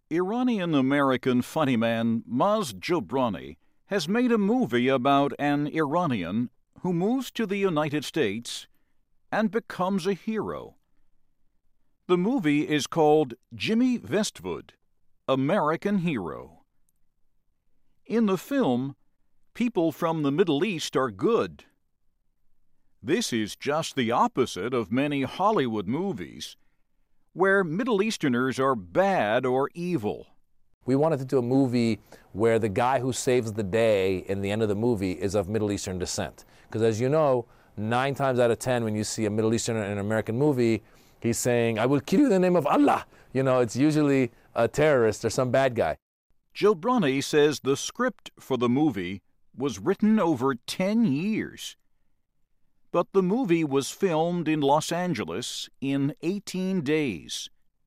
Iranian-American funny man Maz Jobrani has made a movie about an Iranian who moves to the United States and becomes a hero. The movie is called Jimmy Westwood, American Hero. In the film, people from the Middle East are good. This is just the opposite of many Hollywood movies, where Middle Easterners are bad or evil. We wanted to do a movie where the guy who saves the day in the end of the movie is of Middle Eastern descent. Because as you know, 9 times out of 10 when you see a Middle Easterner in an American movie, he's saying, "I will kill you in the name of Allah." You know, it's usually a terrorist or some bad guy. Jobrani says the script for the movie was written over 10 years. But the movie was filmed in Los Angeles in 18 days.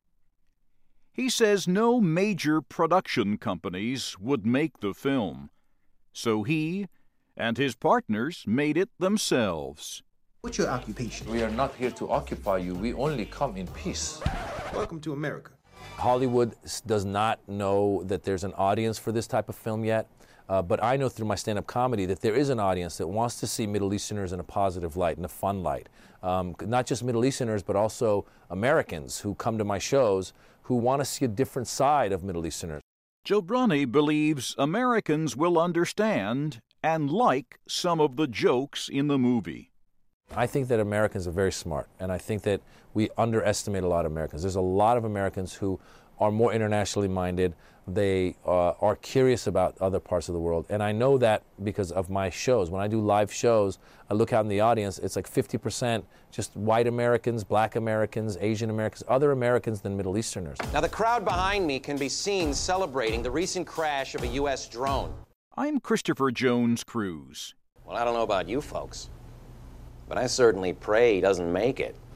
He says no major production companies would make the film, so he and his partners made it themselves. What's your occupation? We are not here to occupy you. We only come in peace. Welcome to America. Hollywood does not know that there's an audience for this type of film yet. But I know through my stand-up comedy that there is an audience that wants to see Middle Easterners in a positive light, in a fun light. Not just Middle Easterners, but also Americans who come to my shows who want to see a different side of Middle Easterners. Jobrani believes Americans will understand and like some of the jokes in the movie. I think that Americans are very smart, and I think that we underestimate a lot of Americans. There's a lot of Americans who are more internationally minded. They are curious about other parts of the world. And I know that because of my shows. When I do live shows, I look out in the audience, it's like 50% just white Americans, black Americans, Asian Americans, other Americans than Middle Easterners. Now, the crowd behind me can be seen celebrating the recent crash of a U.S. drone. I'm Christopher Jones Cruz. Well, I don't know about you folks, but I certainly pray he doesn't make it.